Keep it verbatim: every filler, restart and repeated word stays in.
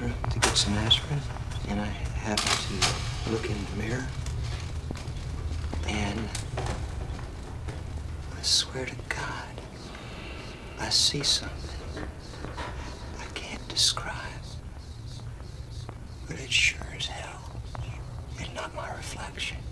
bathroom to get some aspirin, and I happen to look in the mirror, and I swear to God, I see something I can't describe, but it sure as hell is not my reflection.